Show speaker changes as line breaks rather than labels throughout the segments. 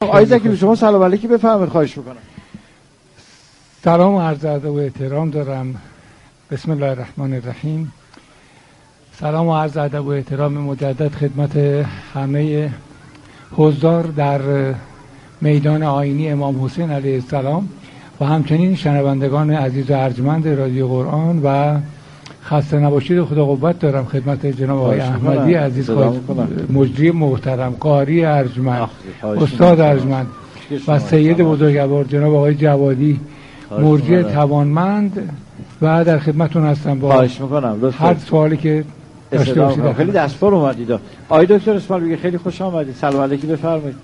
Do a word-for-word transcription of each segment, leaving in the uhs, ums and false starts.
آقای زکیلو شما سلام علیکی بفرمایید خواهش میکنم.
سلام و عرض ادب و احترام دارم. بسم الله الرحمن الرحیم. سلام و عرض ادب و احترام مجدد خدمت همه حضار در میدان آیینی امام حسین علیه السلام و همچنین شنوندگان عزیز و ارجمند رادیو قرآن و خسته نباشید و خدا قوت دارم خدمت جناب آقای احمدی عزیز، مجری محترم، قاری ارجمند، استاد ارجمند و سید بزرگوار جناب آقای جوادی مرجع توانمند و در خدمتتون هستم با
خواهش میکنم
هر سوالی که داشته باشید.
خیلی دستپر اومدید. آقای دکتر اسماعیل بیگی خیلی خوش آمدید. سلام علیکی بفرمایید.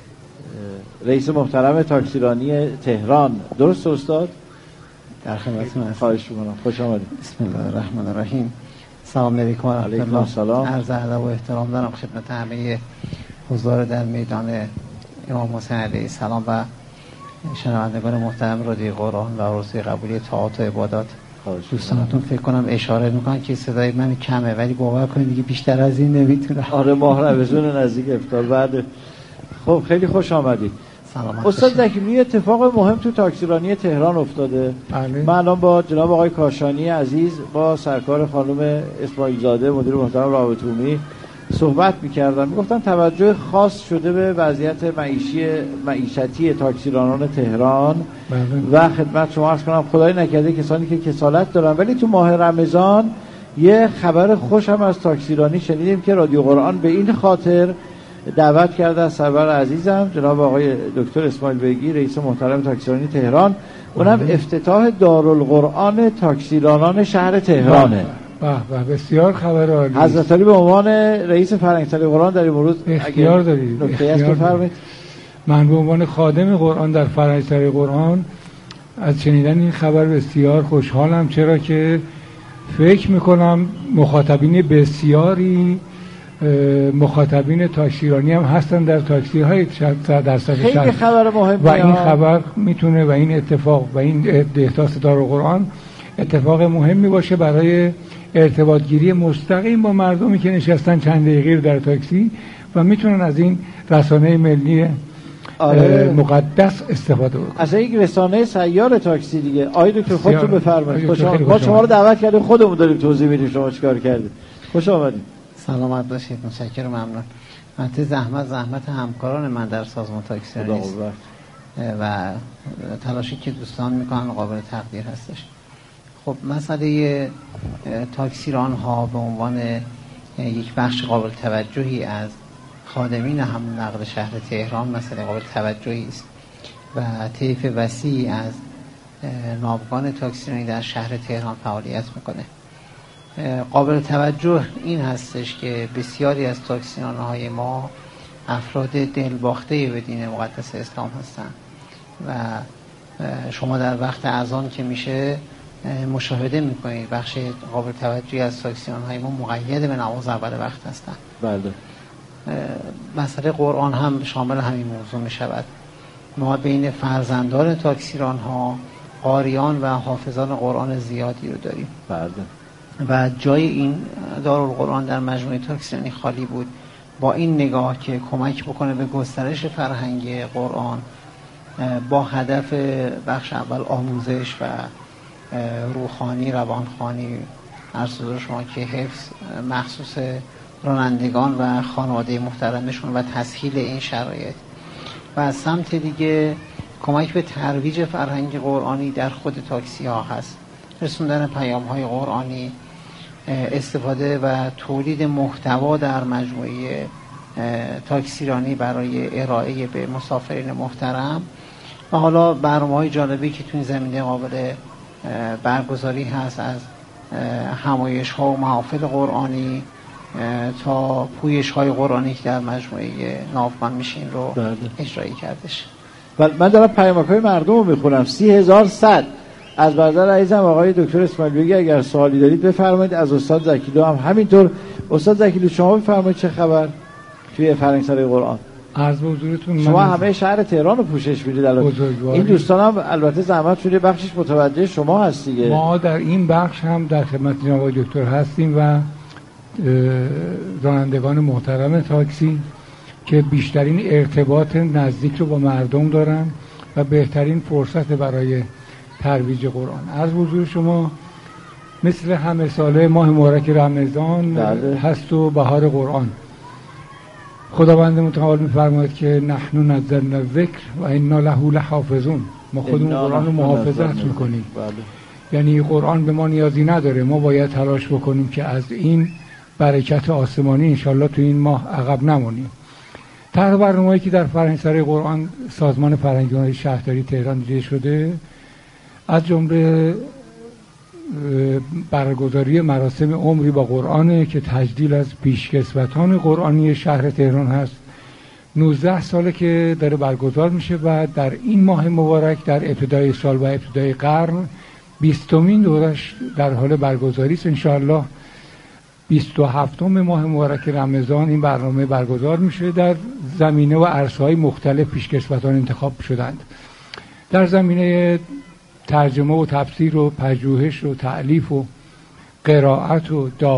رئیس محترم تاکسیرانی تهران، درست استاد؟
در خدمتتون هستم.
خواهش میکنم. خوش آمدید.
بسم الله الرحمن الرحیم. سلام علیکم و رحمت الله. عرض ادب و احترام دارم خدمت همه حضار در میدان امام حسین علیه السلام و شنوندگان محترم رادیو قرآن و روزی قبولی طاعات و عبادات. دوستانتون فکر کنم اشاره میکنن که صدای من کمه، ولی باور کنید دیگه بیشتر از این نمیتونم.
آره ماه رمضان نزدیک افطار بعد. خب خیلی خوش آمدید.
سلامت
استاد زکیلویی، اتفاق مهم تو تاکسیرانی تهران افتاده.
بله.
من الان با جناب آقای کاشانی عزیز با سرکار خانم اسماعیل زاده مدیر محترم روابط عمومی صحبت می‌کردم. میگفتن توجه خاص شده به وضعیت معیشی معیشتی تاکسیرانان تهران.
بله.
و خدمت شما عرض کنم خدای نکرده کسانی که کسالت دارن، ولی تو ماه رمضان یه خبر خوش هم از تاکسیرانی شنیدیم که رادیو قرآن به این خاطر دعوت کرده از سرور عزیزم جناب آقای دکتر اسماعیل بیگی رئیس محترم تاکسیرانی تهران، اونم افتتاح دارالقرآن تاکسیرانان شهر تهرانه.
به به بسیار خبر عالی.
حضرت علی به عنوان رئیس فرهنگسرای قرآن در این مورد
اختیار دارید.
نکته است بفرمایید.
من به عنوان خادم قرآن در فرهنگسرای قرآن از شنیدن این خبر بسیار خوشحالم، چرا که فکر میکنم مخاطبین بسیاری مخاطبین تاکسیرانی هم هستن در تاکسی های درصد
خیلی
شهر.
خبر مهمه
و این خبر میتونه و این اتفاق و این احداث دارالقرآن اتفاق مهمی باشه برای ارتباط گیری مستقیم با مردمی که نشستن چند دقیقه در تاکسی و میتونن از این رسانه ملی آره. مقدس استفاده بکنن.
از یک رسانه سیار تاکسی دیگه. آقای دکتر خودتون بفرمایید. خوش آمدید. ما شما رو دعوت کردیم، خودمون داریم توضیح میدیم شما چیکار کردید. خوش آمدید.
سلامت باشید. متشکرم، ممنون. البته زحمت زحمت همکاران من در سازمان تاکسیرانی است و تلاشی که دوستان میکنن قابل تقدیر هستش. خب مسئله تاکسیران ها به عنوان یک بخش قابل توجهی از خادمین هم نقل شهر تهران مسئله قابل توجهی است و طیف وسیعی از ناوگان تاکسیرانی در شهر تهران فعالیت میکنه. قابل توجه این هستش که بسیاری از تاکسیران های ما افراد دلباخته به دین مقدس اسلام هستند و شما در وقت اذان که میشه مشاهده میکنید بخش قابل توجهی از تاکسیران های ما مقید به نماز اول وقت هستند.
بله.
مسئله قرآن هم شامل همین موضوع میشود. ما بین فرزندان تاکسیران ها قاریان و حافظان قرآن زیادی رو داریم.
بله.
و جای این دارالقرآن در مجموعه تاکسیرانی خالی بود. با این نگاه که کمک بکنه به گسترش فرهنگ قرآن با هدف بخش اول آموزش و روحانی روانخوانی عرض حضور شما که حفظ مخصوص رانندگان و خانواده محترمشون و تسهیل این شرایط و از سمت دیگه کمک به ترویج فرهنگ قرآنی در خود تاکسی ها هست. رسوندن پیام های قرآنی، استفاده و تولید محتوا در مجموعه تاکسیرانی برای ارائه به مسافرین محترم و حالا برنامه‌های جالبی که تو این زمینه قابل برگزاری هست از همایش ها و محافل قرآنی تا پویش های قرآنی که در مجموعه ناوگان میشین رو بله. اجرایی کردش.
بله من دارم پیامک های مردم رو میخونم. سی هزار صد از برادر عزیزم آقای دکتر اسماعیل بیگی اگر سوالی دارید بفرمایید. از استاد زکیلو هم همینطور. استاد زکیلو شما بفرمایید چه خبر توی فرهنگسرای قرآن؟
عرض به حضورتون
شما همه شهر تهران رو پوشش میدید الان. این دوستان هم البته زحمت شده بخشش متوجه شما هست دیگه.
ما در این بخش هم در خدمت جناب آقای دکتر هستیم و رانندگان محترم تاکسی که بیشترین ارتباط نزدیک رو با مردم دارن و بهترین فرصت برای ترویج قرآن. عرض حضور شما مثل همه ساله ماه مبارک رمضان
بله.
هست و بهار قرآن. خداوند متعال می‌فرماید که نحن نزلنا الذکر و انا له لحافظون، ما خودمون قرآن رو محافظت میکنیم.
بله.
یعنی قرآن به ما نیازی نداره، ما باید تلاش بکنیم که از این برکت آسمانی انشالله تو این ماه عقب نمونیم. طرح برنامه‌ای که در فرهنگسرای قرآن سازمان فرهنگی شهرداری تهران دیده شده، از جمله برگزاری مراسم عمری با قرآن که تجلیل از پیشکسوتان قرآنی شهر تهران هست. نوزده ساله که داره برگزار میشه و در این ماه مبارک در ابتدای سال و ابتدای قرن بیستمین دورش در حال برگزاری است. انشاءالله بیست و هفتم ماه مبارک رمضان این برنامه برگزار میشه. در زمینه و عرصه‌های مختلف پیشکسوتان انتخاب شدند. در زمینه ترجمه و تفسیر و پژوهش و تألیف و قرائت و